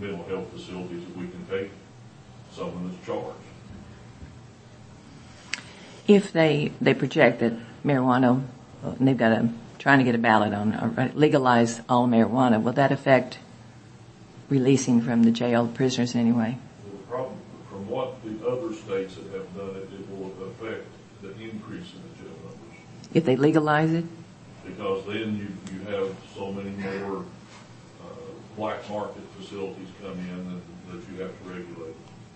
mental health facilities that we can take someone that's charged. If they project that marijuana, and they've got trying to get a ballot on legalize all marijuana, will that affect releasing from the jail prisoners in any way? The problem, from what the other states that have done it, it will affect the increase in the jail numbers. If they legalize it? Because then you have so many more black market facilities come in that you have to regulate.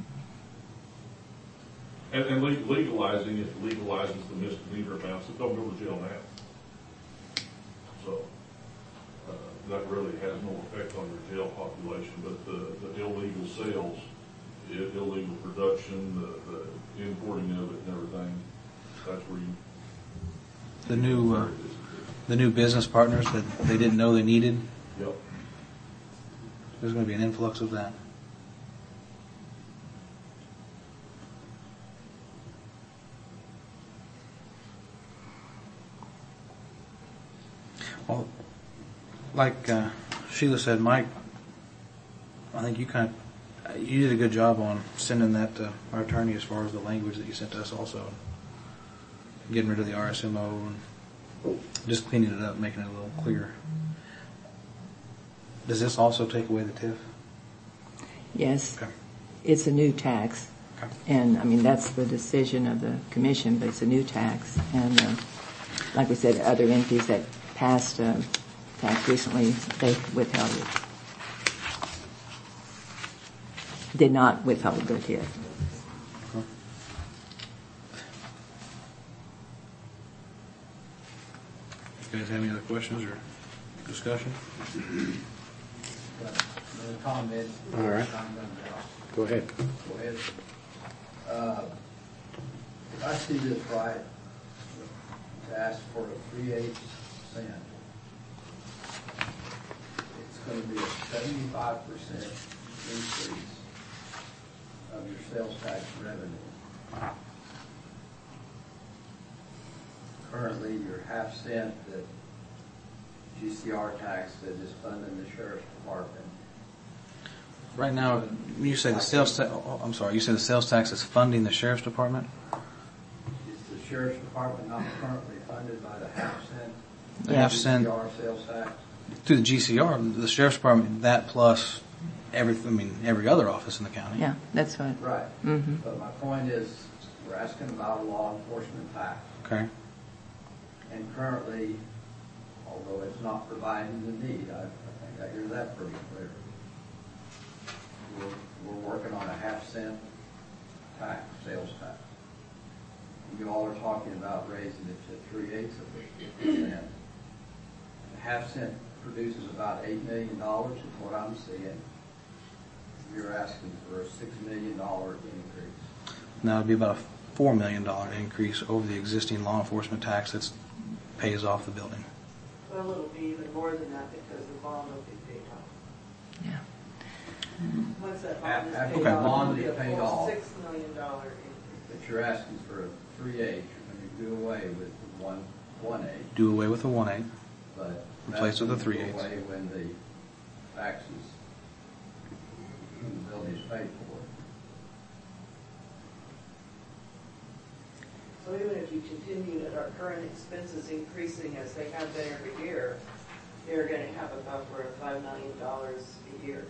And legalizing it legalizes the misdemeanor amounts that don't go to jail now. So that really has no effect on your jail population, but the illegal sales, the illegal production, the importing of it and everything, that's where you... The new business partners that they didn't know they needed? Yep. There's going to be an influx of that. Well, like Sheila said, Mike, I think you did a good job on sending that to our attorney as far as the language that you sent to us also. Getting rid of the RSMO and just cleaning it up, making it a little clearer. Does this also take away the TIF? Yes. Okay. It's a new tax. Okay. And, I mean, that's the decision of the commission, but it's a new tax. And like we said, other entities that passed tax recently, they withheld it. Did not withhold the TIF. You guys have any other questions or discussion? Comment. All right. Go ahead. Go ahead. If I see this right, to ask for a 3/8 cent, it's going to be a 75% increase of your sales tax revenue. Currently, your half-cent that GCR tax that is funding the sheriff's department. Right now, you say the sales tax. I'm sorry. You say the sales tax is funding the sheriff's department. Is the sheriff's department not currently funded by the half-cent? The half-cent GCR sales tax through the GCR, the sheriff's department. That plus every other office in the county. Yeah, that's right. Right. Mm-hmm. But my point is, we're asking about a law enforcement tax. Okay. And currently, although it's not providing the need, I think I hear that pretty clear. We're working on a half-cent tax, sales tax. You all are talking about raising it to 3/8%. A half-cent produces about $8 million is what I'm seeing. You're asking for a $6 million increase. Now it'd be about a $4 million increase over the existing law enforcement tax that pays off the building. Well, it'll be even more than that because the bond will be paid off. Yeah. Once that bond is After paid the off, bond it'll is be a paid full off. $6 million increase. But you're asking for a 3/8. You're going to do away with the 1/8. Do away with the 1/8. But Replace with the 3/8. Do away when the taxes, the building is paid for. So even if you continue at our current expenses increasing as they have been every year, you're going to have a buffer of $5 million a year.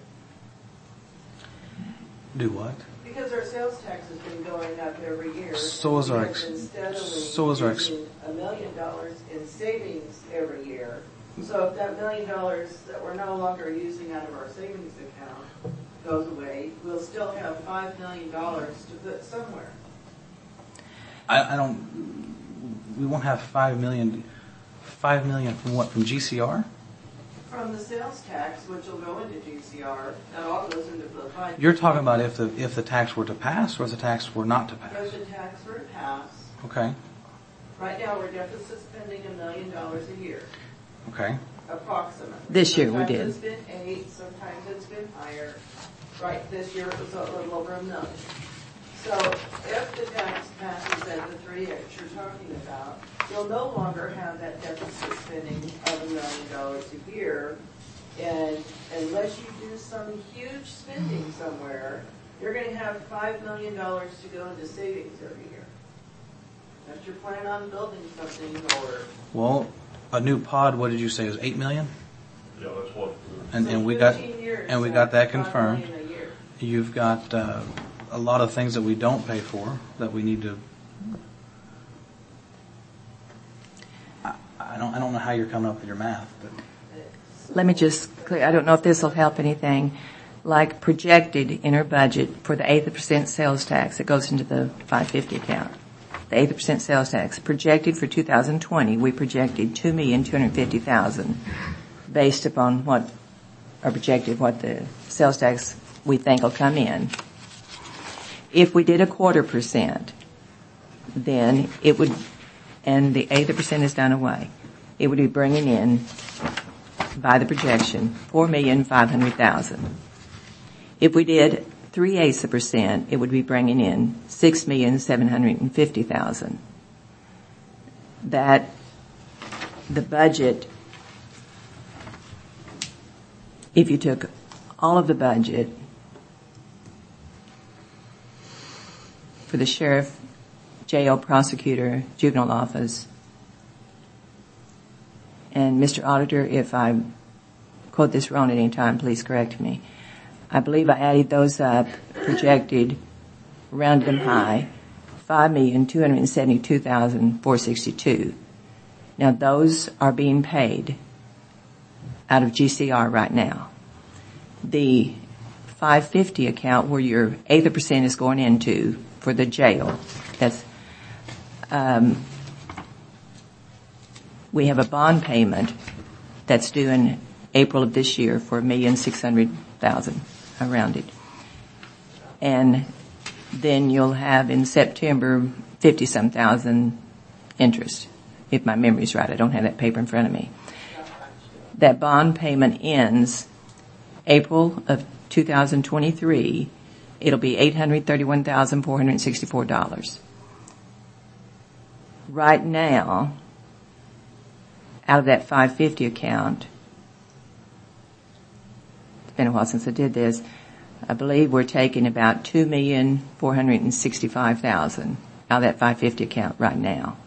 Do what? Because our sales tax has been going up every year. So is our $1 million in savings every year. So if that $1 million that we're no longer using out of our savings account goes away, we'll still have $5 million to put somewhere. I don't. We won't have $5 million. $5 million from what? From GCR? From the sales tax, which will go into GCR, that all goes into the fund. You're talking about if the tax were to pass, or if the tax were not to pass? If the tax were to pass, Okay. right now we're deficit spending $1 million a year, Okay. approximately. This year we did. Sometimes it's been 8, sometimes it's been higher. Right, this year it was a little over $1 million. So if the tax passes at the 3/8 you're talking about, you'll no longer have that deficit spending of $1 million a year, and unless you do some some huge spending somewhere, you're going to have $5 million to go into savings every year. If you're planning on building something or... Well, a new pod, what did you say, was $8 million? Yeah, that's what. And we got 15 years, and we got that $5 confirmed. million a year. You've got a lot of things that we don't pay for that we need to. I don't know how you're coming up with your math, but Let me just clear, I don't know if this will help anything. Like projected in our budget for the 8% sales tax that goes into the 550 account. The 8% sales tax projected for 2020, we projected $2,250,000 based upon what the sales tax we think will come in. If we did 0.25%, then it would, and the 80% is done away, it would be bringing in, by the projection, $4,500,000. If we did 0.3%, it would be bringing in $6,750,000. That the budget, if you took all of the budget for the sheriff, jail, prosecutor, juvenile office, and Mr. Auditor, if I quote this wrong at any time, please correct me. I believe I added those up, projected, rounded them high, $5,272,462. Now those are being paid out of GCR right now. The 550 account where your 80% is going into for the jail, that's, we have a bond payment that's due in April of this year for $1,600,000, I rounded. And then you'll have in September 50-some thousand interest, if my memory's right. I don't have that paper in front of me. That bond payment ends April of 2023. It'll be $831,464. Right now, out of that 550 account, it's been a while since I did this, I believe we're taking about $2,465,000 out of that 550 account right now.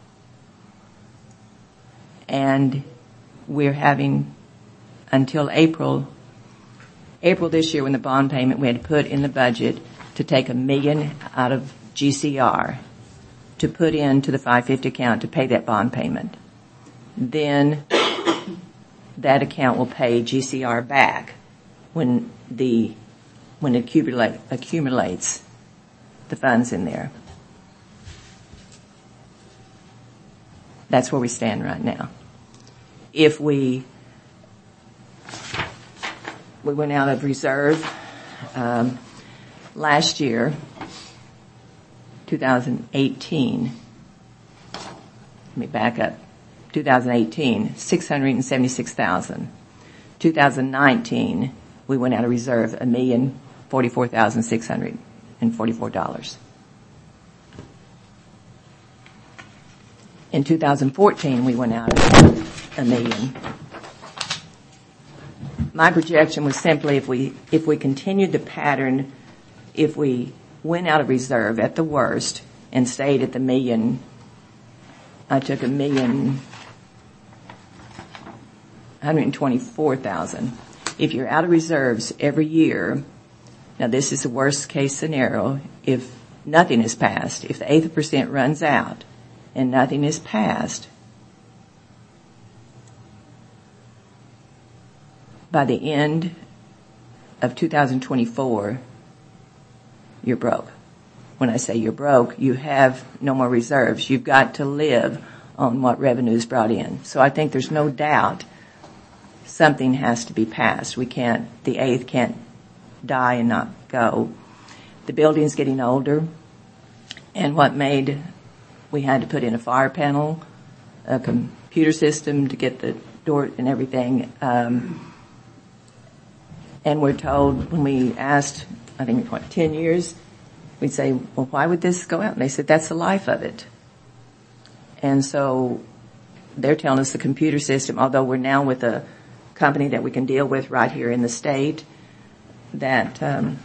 And we're having until April this year when the bond payment we had to put in the budget to take $1 million out of GCR to put into the 550 account to pay that bond payment. Then that account will pay GCR back when it accumulates the funds in there. That's where we stand right now. If we went out of reserve last year, 2018. Let me back up. 2018, $676,000. 2019, we went out of reserve $1,044,644. In 2014, we went out of $1 million. My projection was simply if we continued the pattern, if we went out of reserve at the worst and stayed at the $1 million, I took $1,124,000. If you're out of reserves every year, now this is the worst case scenario, if nothing is passed, if the 8% runs out and nothing is passed, by the end of 2024, you're broke. When I say you're broke, you have no more reserves. You've got to live on what revenue is brought in. So I think there's no doubt something has to be passed. The 8th can't die and not go. The building's getting older, and we had to put in a fire panel, a computer system to get the door and everything. And we're told when we asked, I think, 10 years, we'd say, well, why would this go out? And they said, that's the life of it. And so they're telling us the computer system, although we're now with a company that we can deal with right here in the state, that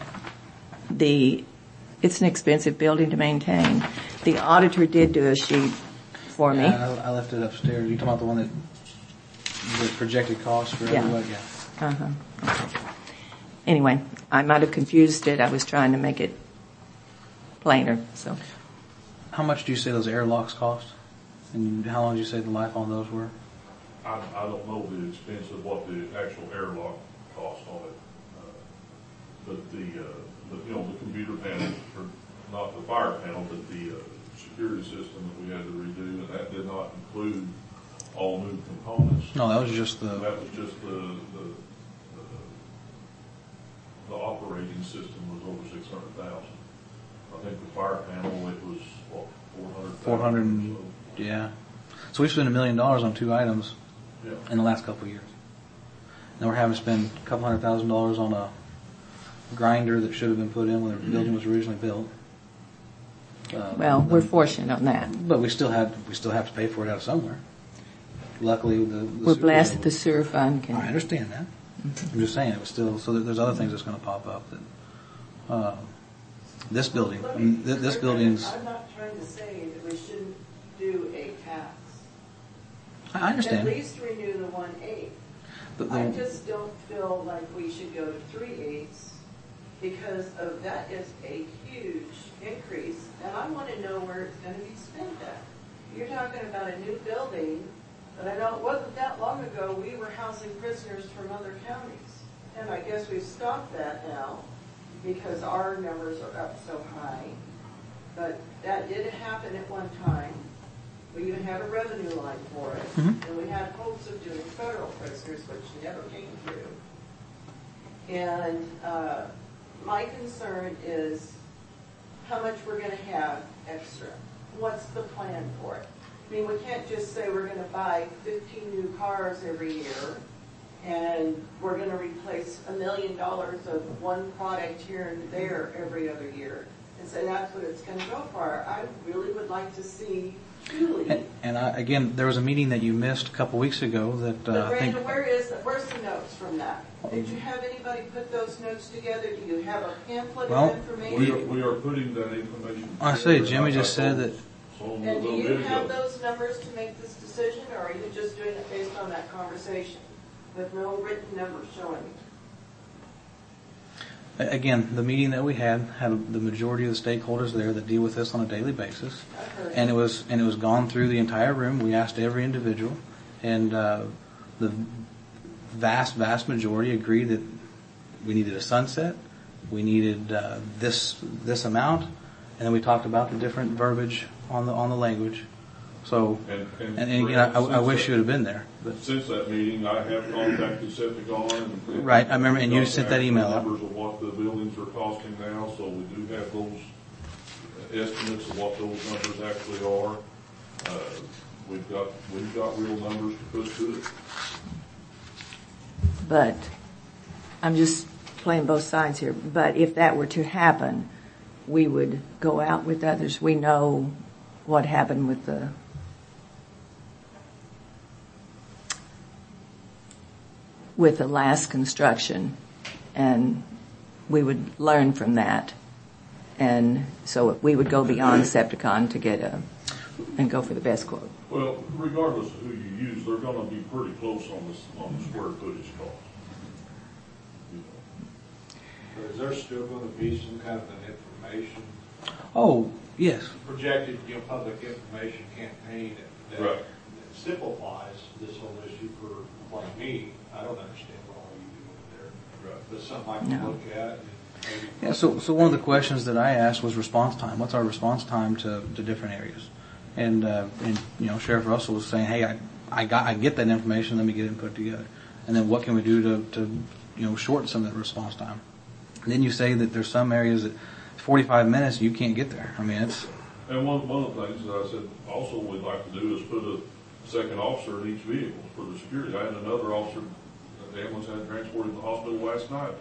it's an expensive building to maintain. The auditor did do a sheet for me. Yeah, I left it upstairs. You talking about the one that the projected cost for Yeah. everybody? Yeah. Uh-huh. Okay. Anyway, I might have confused it. I was trying to make it plainer, so. How much do you say those airlocks cost? And how long did you say the life on those were? I don't know the expense of what the actual airlock cost on it. But the computer panels, or not the fire panel, but the security system that we had to redo, and that did not include all new components. No, that was just the. That was just the operating system was over 600,000. I think the fire panel, it was, what, 400,000? 400, yeah. So we spent $1 million on 2 items in the last couple of years. And we're having to spend a couple $100,000 on a grinder that should have been put in when the building was originally built. Well, we're fortunate on that. But we still have to pay for it out of somewhere. Luckily, the We're sewer blessed bill that the was- sewer fund I can. understand that. I'm just saying it was still so. There's other things that's going to pop up. That this building, I mean, this building's. I'm not trying to say that we shouldn't do a tax. I understand. At least renew the 1/8. But I just don't feel like we should go to 3/8 because of that is a huge increase, and I want to know where it's going to be spent at. You're talking about a new building, but I know it wasn't that long ago we were housing prisoners from other counties, and I guess we've stopped that now because our numbers are up so high. But that did happen at one time. We even had a revenue line for it, and we had hopes of doing federal prisoners, which never came through. And my concern is how much we're going to have extra. What's the plan for it? I mean, we can't just say we're going to buy 15 new cars every year, and we're going to replace $1 million of one product here and there every other year, and say that's what it's going to go for. I really would like to see truly. And again, there was a meeting that you missed a couple weeks ago that But I think. Brandon, where's the notes from that? Did you have anybody put those notes together? Do you have a pamphlet Well, of information? We are putting that information. I say together. Jimmy just said that. So And do we'll you bid have it. those numbers to make this decision, or are you just doing it based on that conversation with no written numbers showing? Again, the meeting that we had the majority of the stakeholders there that deal with this on a daily basis, I've heard. and it was gone through the entire room. We asked every individual, and the vast majority agreed that we needed a sunset, we needed this amount, and then we talked about the different verbiage on the language. So, and again, I wish you would have been there. But Since that meeting, I have contacted Septicon. And Right, I remember, and you got sent that email out. Numbers of what the buildings are costing now, so we do have those estimates of what those numbers actually are. We've got real numbers to put to it. But I'm just playing both sides here. But if that were to happen, we would go out with others. We know what happened with the last construction, and we would learn from that. And so we would go beyond Septicon to get and go for the best quote. Well, regardless of who you use, they're going to be pretty close on the square footage cost. You know. Is there still going to be some kind of an information, oh yes, projected, public information campaign that Right. simplifies this whole issue for, like me? I don't understand what all you do over there. Right. But something I can No. look at and maybe. yeah. So one of the questions that I asked was response time. What's our response time to different areas? And Sheriff Russell was saying, hey, I get that information. Let me get it put together. And then what can we do to shorten some of that response time? And then you say that there's some areas that 45 minutes you can't get there. I mean, it's. And one of the things that I said also we'd like to do is put a second officer in each vehicle for the security. I had another officer, the ambulance had transported to the hospital last night